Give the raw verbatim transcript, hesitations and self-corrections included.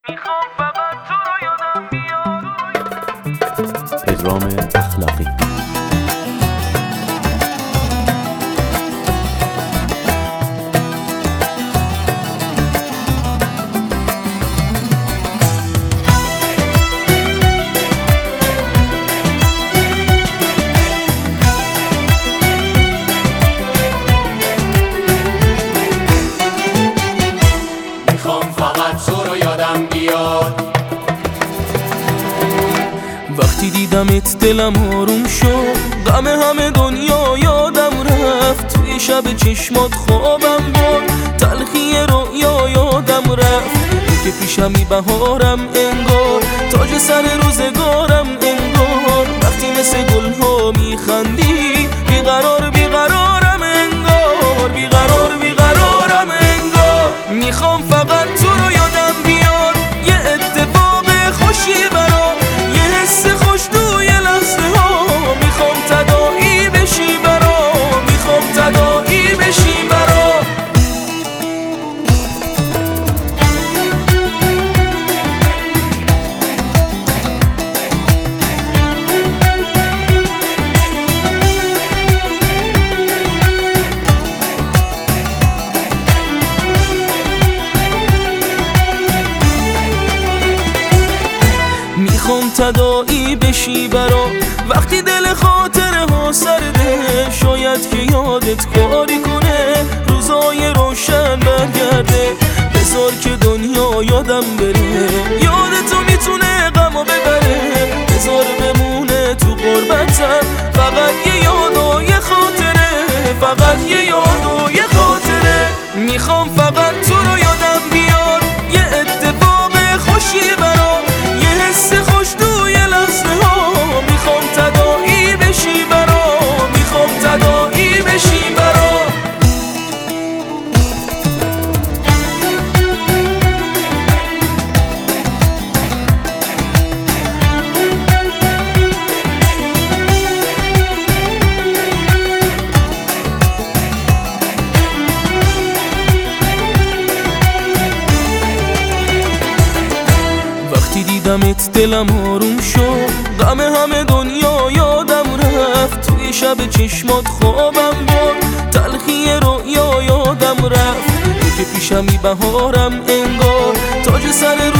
میخوام فقط تو رو یادم بیاد. پدرام اخلاقی. وقتی دیدمت دلم آروم شد، غم همه دنیا یادم رفت. توی شب چشمات خوابم برد، تلخی رویا یادم رفت. این که پیشمی بهارم انگار، تاج سر روزگارم انگار. وقتی مثل گلها میخندی، بیقرار بیقرارم انگار، بیقرار بیقرارم انگار. میخوام فقط تو رو یادم بیاد، یه اتفاق خوشی برام، یه حس خوش توی لحظه ها. میخوام تداعی بشی برام، میخوام تداعی بشی برام. میخوام تداعی بشی برام. وقتی دل خاطره ها سرده، شاید که یادت کاری کنه، روزای روشن برگرده. بذار که دنیا یادم بره، یادتو میتونه غمو ببره. بذار بمونه تو غربتم، فقط یه یاد و یه خاطره، فقط یه یاد و یه خاطره. میخوام فقط تو رو یادم بیاد، یه اتفاق خوشی برام، یه حس خوش توی لحظه ها. میخوام تداعی بشی برام، میخوام تداعی بشی برام. وقتی دیدمت دلم آروم شد، غم همه دنیا یادم رفت. توی شب چشمات خوابم برد، تلخی رویا یادم رفت. این که پیشمی بهارم انگار، تاج سر